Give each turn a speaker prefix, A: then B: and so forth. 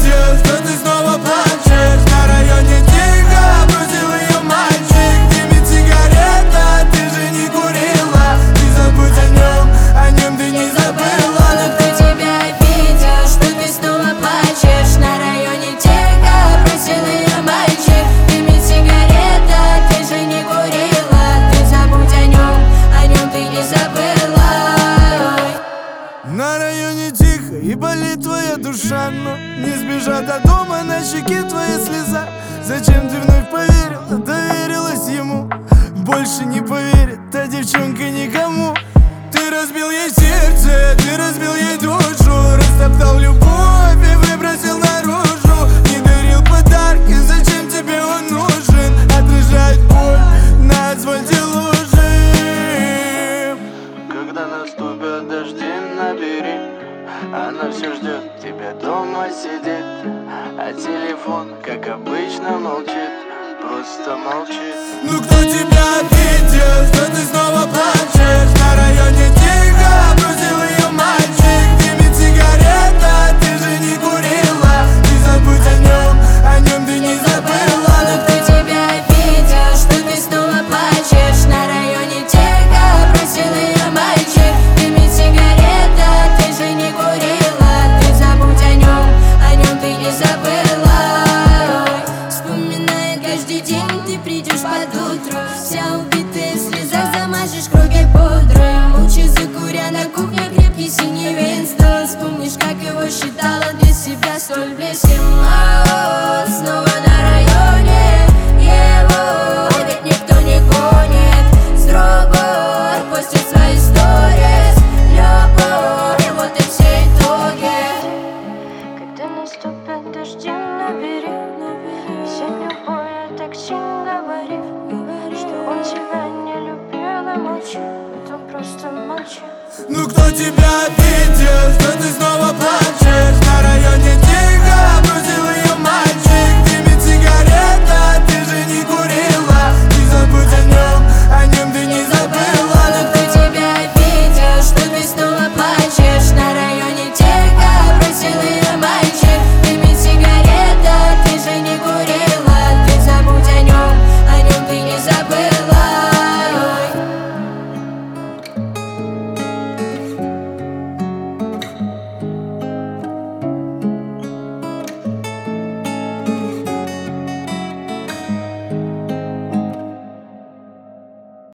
A: обидел, что ты снова плачешь. На районе тихо бросил ее мальчик. Дымит сигарета, ты же не курила. Не забудь о нем ты не забыла.
B: Но кто тебя обидел, что ты снова плачешь? На районе тихо бросил ее мальчик. Дымит сигарета, ты же не курила. Ты забудь о нем ты не забыла.
A: На районе тихо и болит твоя душа, но не сбежать от дома, на щеке твоя слеза. Зачем ты вновь поверила, доверилась ему? Больше не поверит та девчонка никому. Ты разбил ей сердце, ты разбил ей душу. Растоптал любовь и выбросил наружу. Не дарил подарки, зачем тебе он нужен? Отражает боль на асфальте лужи.
C: Когда наступят дожди, набери. Она все ждет, тебя дома сидит. А телефон, как обычно, молчит. Просто молчит.
A: Ну кто тебя обидел, что ты снова плачешь? На районе тихо бросил ее мальчик. Дымит сигарета, ты же не курила. Не забудь о нем ты не забыла.
B: Но кто тебя обидел, что ты снова плачешь? На районе тихо бросил ее мальчик. Дымит сигарета, ты же не курила. Ты забудь о нем ты не забыла. Вспоминая каждый день, ты придешь под утро. Вся убитая в слезах, замажешь круги пудрой. Молча закуря на кухне крепкий синий Винстон. Вспомнишь, как его считала для себя столь близким. А он снова на районе его, ведь никто не гонит. С другой постит свои сторис. Любовь, вот и все итоги.
D: Когда наступят дожди, набери. Сегодня более так сильно говори, что он тебя не любил и молчит. Он просто молчит.
A: Ну кто тебя обидел, что ты снова плачешь?